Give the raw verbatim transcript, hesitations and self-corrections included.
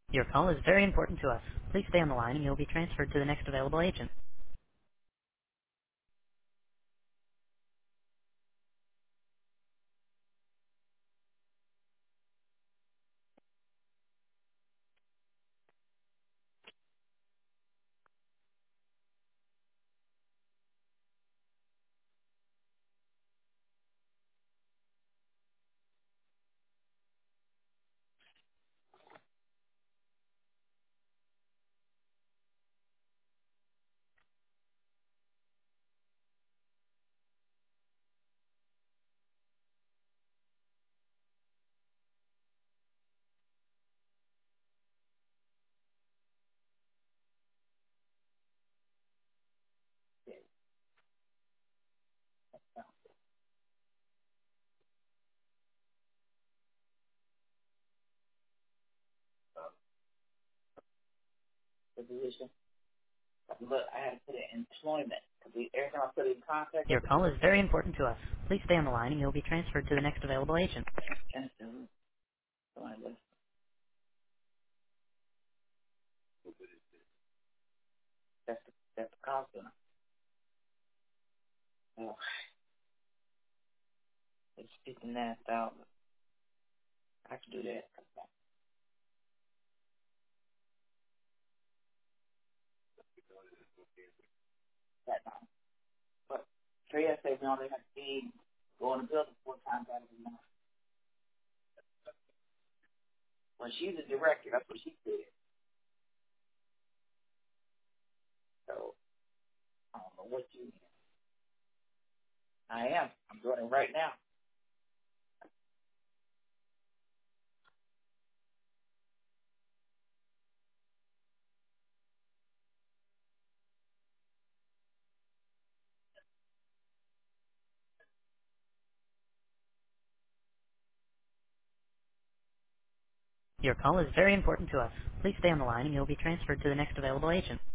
Your call is very important to us. Please stay on the line and you'll be transferred to the next available agent. The position. Look, I had to put it in employment because every time I put it in contact Your with the call is person, very important to us. Please stay on the line and you'll be transferred to the next available agent. and so somebody was, that's the, that's the cost of it. Oh, it's fifty-nine thousand. I can do that. That time. But Trey said we only have to be going to building four times out of the month. When she's a director, that's what she said. So I don't know what you mean. I am. I'm doing it right now. Your call is very important to us. Please stay on the line and you'll be transferred to the next available agent.